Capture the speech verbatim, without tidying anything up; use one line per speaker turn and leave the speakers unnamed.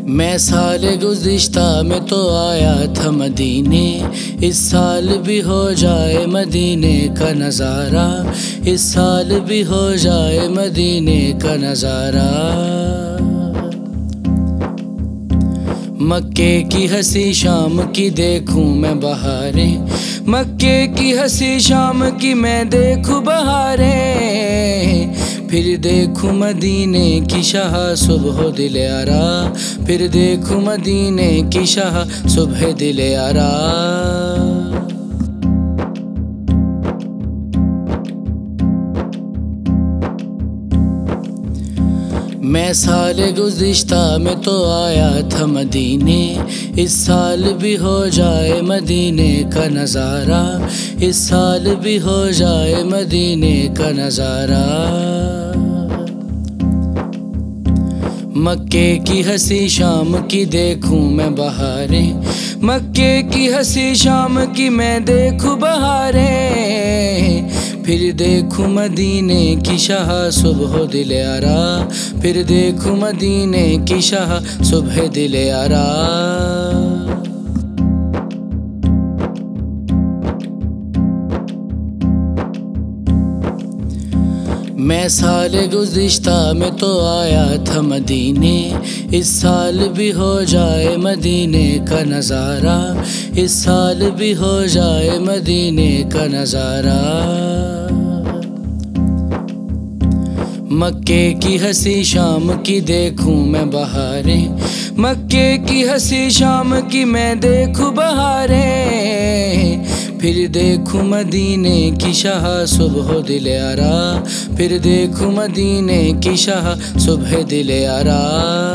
मैं साल गुज़िश्ता में तो आया था मदीने, इस साल भी हो जाए मदीने का नज़ारा, इस साल भी हो जाए मदीने का नज़ारा। मक्के की हंसी शाम की देखूं मैं बहारें, मक्के की हंसी शाम की मैं देखूं बहारें। फिर देखूं मदीने की शाह सुबह दिल आरा, फिर देखूं मदीने की शाह सुबह दिल आरा। मैं साल गुज़िश्ता में तो आया था मदीने, इस साल भी हो जाए मदीने का नज़ारा, इस साल भी हो जाए मदीने का नज़ारा। मक्के की हंसी शाम की देखूं मैं बहारें, मक्के की हंसी शाम की मैं देखूं बहारें। फिर देखूं मदीने की शाह सुबह दिल आरा, फिर देखूं मदीने की शाह सुबह दिल आरा। मैं साल गुज़िश्ता में तो आया था मदीने, इस साल भी हो जाए मदीने का नज़ारा, इस साल भी हो जाए मदीने का नज़ारा। मक्के की हंसी शाम की देखूं मैं बहारें, मक्के की हंसी शाम की मैं देखूं बहारें। फिर देखूं मदीने की शाह सुबह दिल आरा, फिर देखूं मदीने की शाह सुबह दिल आरा।